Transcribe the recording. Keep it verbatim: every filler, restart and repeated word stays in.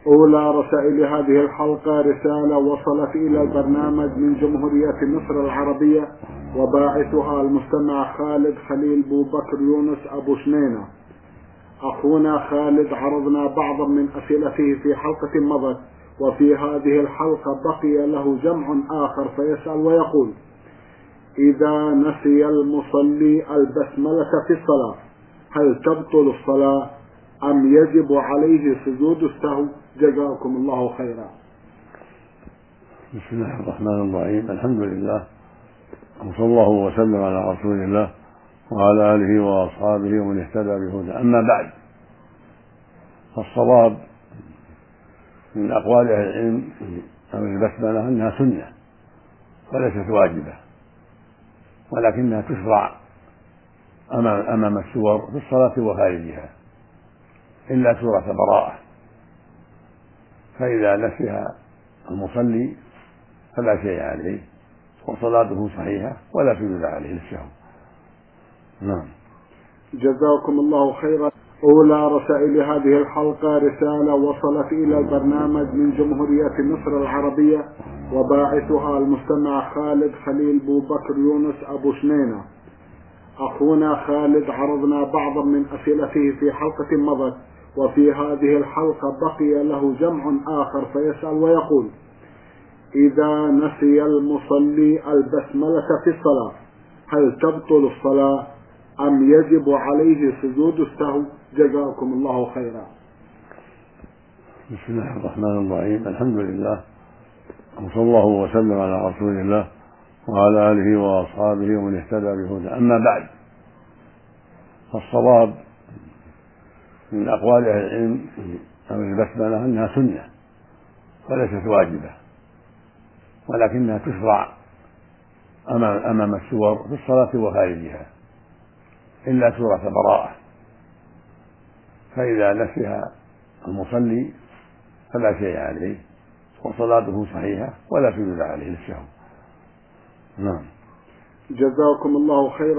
أولى رسائل هذه الحلقة رسالة وصلت إلى البرنامج من جمهورية مصر العربية، وباعثها المستمع خالد خليل بو بكر يونس أبو شنينة. أخونا خالد عرضنا بعضا من أسئلته في حلقة مضت، وفي هذه الحلقة بقي له جمع آخر فيسأل ويقول: إذا نسي المصلي البسملة في الصلاة هل تبطل الصلاة أم يجب عليه سجود السهو؟ جزاكم الله خيرا. بسم الله الرحمن الرحيم. الحمد لله، وصلى الله وسلم على رسول الله وعلى آله وأصحابه ومن اهتدى بهداه. أما بعد، فالصواب من أقوال أهل العلم أو البسملة أنها سنة وليست واجبة، ولكنها تشرع أمام السور في الصلاة وخارجها إلا سورة براءة، فإذا نسيها المصلي فلا شيء عليه وصلاته صحيحة ولا سجود عليه للسهو. نعم. جزاكم الله خيرا. أولى رسائل هذه الحلقة رسالة وصلت إلى البرنامج من جمهورية مصر العربية، وباعثها المستمع خالد خليل بو بكر يونس أبو شنينة. أخونا خالد عرضنا بعضا من أسئلته في حلقة مضت، وفي هذه الحلقة بقي له جمع آخر فيسأل ويقول: إذا نسي المصلي البسملة في الصلاة هل تبطل الصلاة أم يجب عليه سجود السهو؟ جزاكم الله خيرا. بسم الله الرحمن الرحيم. الحمد لله، وصلى الله وسلم على رسول الله وعلى آله وأصحابه ومن اهتدى بهداه. أما بعد، فالصواب من أقوال أهل العلم أو البسملة أنها سنة وليست واجبة، ولكنها تشرع أمام السور في الصلاة وخارجها إلا سورة براءة، فإذا نسيها المصلي فلا شيء عليه وصلاته صحيحة ولا سجود عليه للسهو. نعم. جزاكم الله خيرا.